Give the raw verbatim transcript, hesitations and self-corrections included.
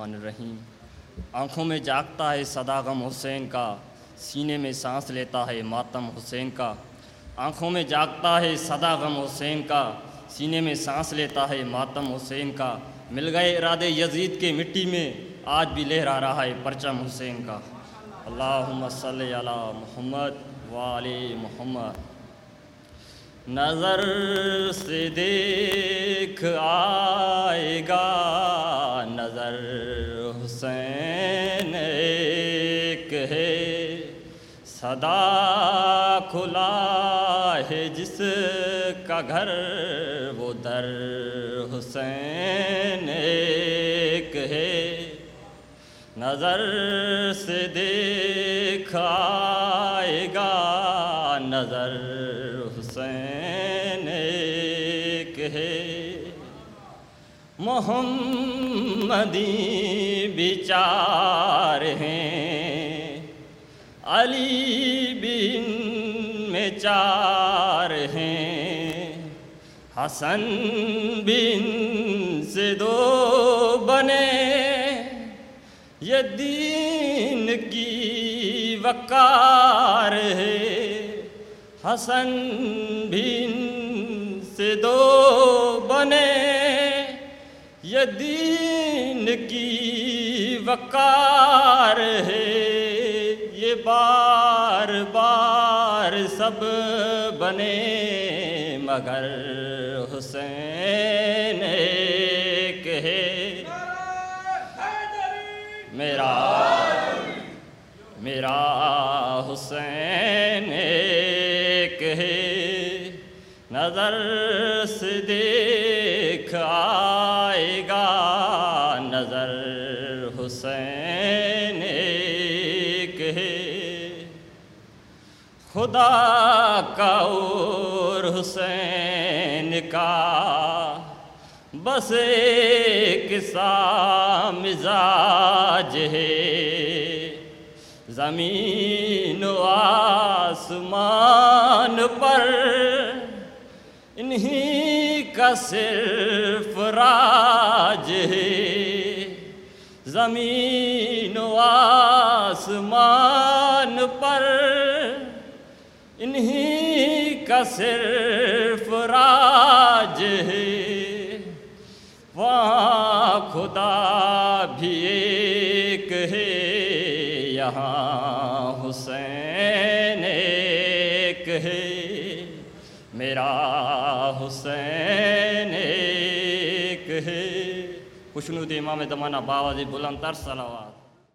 الرحمن الرحیم۔ آنکھوں میں جاگتا ہے صدا غم حسین کا، سینے میں سانس لیتا ہے ماتم حسین کا۔ آنکھوں میں جاگتا ہے صدا غم حسین کا، سینے میں سانس لیتا ہے ماتم حسین کا۔ مل گئے ارادے یزید کے مٹی میں، آج بھی لہرا رہا ہے پرچم حسین کا۔ اللہم صلی علی محمد وآل محمد۔ نظر سے دیکھ آئے گا نظر حسین ایک ہے، صدا کھلا ہے جس کا گھر وہ در حسین ایک ہے۔ نظر سے دیکھ آئے گا نظر حسین ایک ہے، محمدی بھی چار ہیں، علی بھی ان میں چار ہیں، حسن بھی ان سے دو بنے، یہ دین کی وقار ہے۔ حسن بھی ان سے دو بنے، یہ دین کی وقار ہے۔ یہ بار بار سب بنے مگر حسین ایک ہے۔ میرا میرا حسین ایک ہے، نظر سے دیکھ آئے گا نظر حسین ایک ہے۔ خدا کا اور حسین کا بس ایک سا مزاج ہے، زمین و آسمان پر انہی کا صرف راج ہے۔ زمین و آسمان پر انہی کا صرف راج ہے، وہاں خدا بھی ایک ہے، یہاں حسین ایک ہے۔ میرا حسین ایک ہے۔ خوشنود امام زمانہ باوازی بلند تر صلوات۔